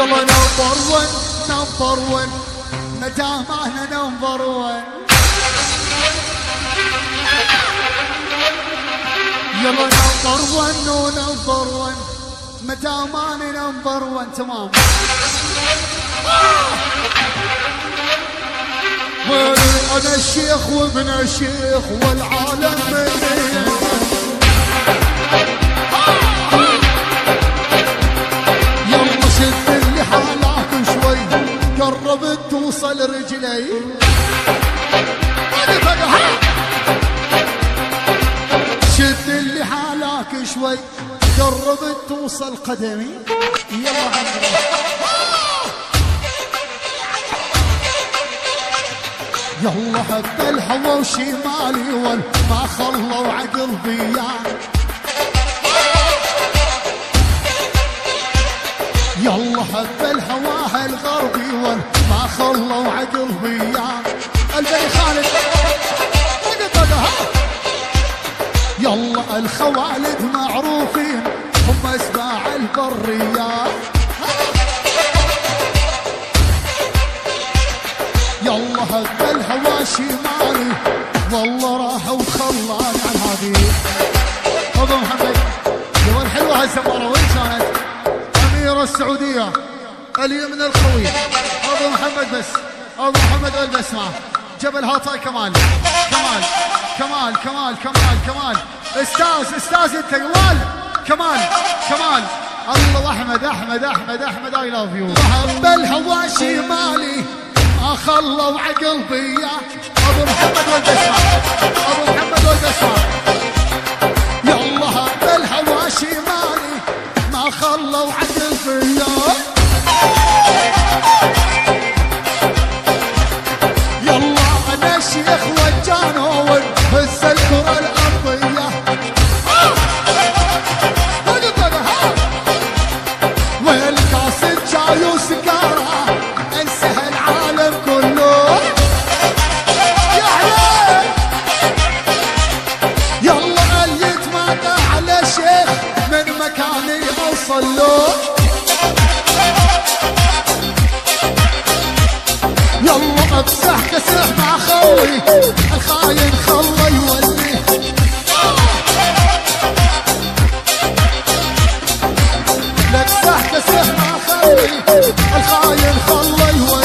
يلا نمبر ون نمبر ون مدام احنا نمبر ون يلا نمبر ون ونمبر ون مدام انا نمبر ون تمام. انا الشيخ وابن الشيخ والعالم مني. يلا شد اللي حالك شوي قربت توصل رجلي. شد اللي حالك شوي قربت توصل قدمي. يلا يلا هب الهوى وشمالي ما خلوا عقل بيا. يلا هب الهوى الغربي ما خلوا عقل بيا. البني خالد يلا الخوالد معروفين هم اسباع البرية. يلا هب الهوى شمالي والله راح وخلاني على هذه. ابو محمد يا الحلوه هالزماره وين كانت؟ اميره السعوديه اليمن القوي ابو محمد. بس ابو محمد البس معه جبل هاطاي. كمال كمال كمال كمال كمال كمال استاذ انت جوال. كمال كمال الله. احمد احمد احمد احمد اي لاف يو. هب الهوى شمالي ما خلوا عقل بيا. ابو محمد والبسمه ابو محمد والبسمه. يلا هب الهوى شمالي ما خلوا عقل بيا. يلا انا الشيخ والجانون هز الكره الارضيه. والكاس الجاي وسكاره انسى العالم كله. يلا اللي يتمادى على شيخ من مكاني اوصل له. يلا امسح كسح مع خوي الخاين خله يولي. امسح كسح مع خوي الخاين خله يولي.